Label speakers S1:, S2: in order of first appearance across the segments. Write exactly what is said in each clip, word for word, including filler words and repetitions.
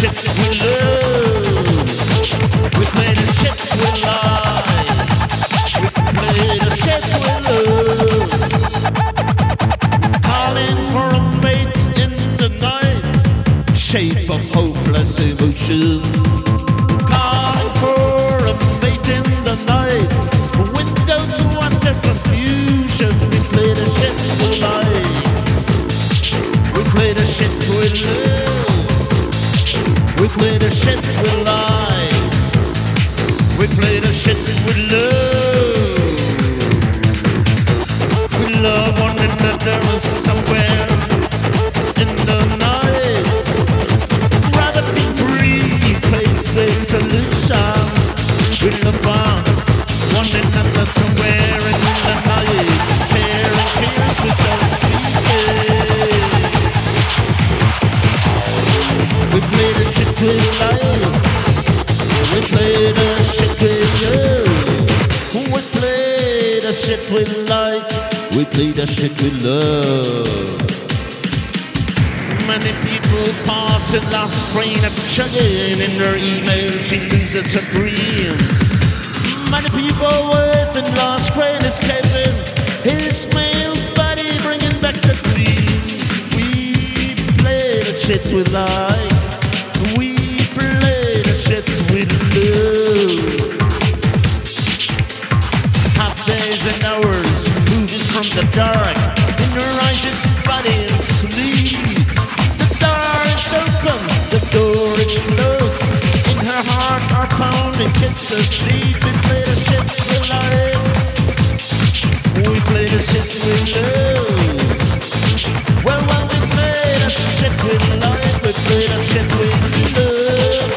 S1: shit with love. We play the shit with life. We play the shit with love. Calling for a mate in the night, shape of hopeless emotions. Calling for a mate in the night, window to utter confusion. We play the shit with life. We play the shit with love. We play the shit with life. We play the shit with love. We love one another somewhere in the night. Rather be free, face the solutions. We love one another somewhere in the night. Sharing tears without speaking. We play the shit with life. We play the shit with love. We play the shit with life. We play the shit with love. Many people pass the last train of chugging in their emails. She loses her dreams. Many people with the last train escaping his mail body, bringing back the dreams. We play the shit with life. We play the shit with love. Half days and hours moving from the dark. In her eyes is body and sleep. The door is open, the door is closed. In her heart are pounding kisses deep. We play the shit with life. We play the shit with love. Well, well, we play the shit with life. We play the shit with love.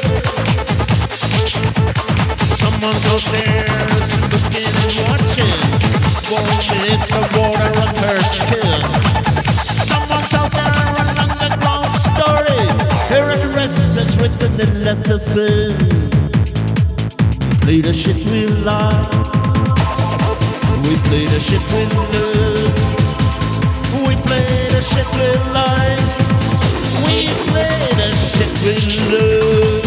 S1: Someone out there is looking and watching. Warm is the water on her skin. Someone's out there an underground story. Here and the rest is written in letters in. We play the shit with life. We play the shit with love. We play the shit with life. We play the shit with love.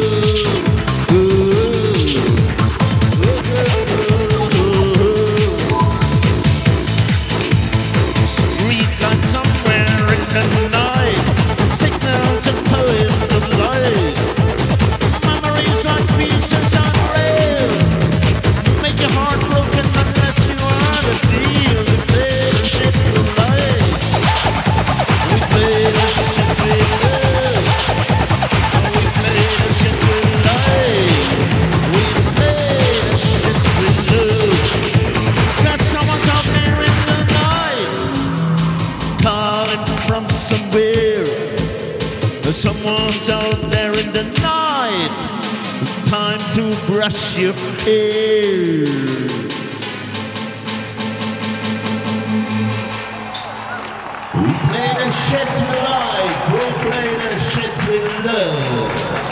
S1: Street lights somewhere in the night, signals and poems of light. Memories like pieces on rail, make your heart broken unless you are the deal. We play the shit with life. We play the shit with love. We play the shit with life. We play the shit with love. Got someone's out there in the night, calling from somewhere. Someone's out there in the night. Time to brush your hair. We play the shit with life. We play the shit with love.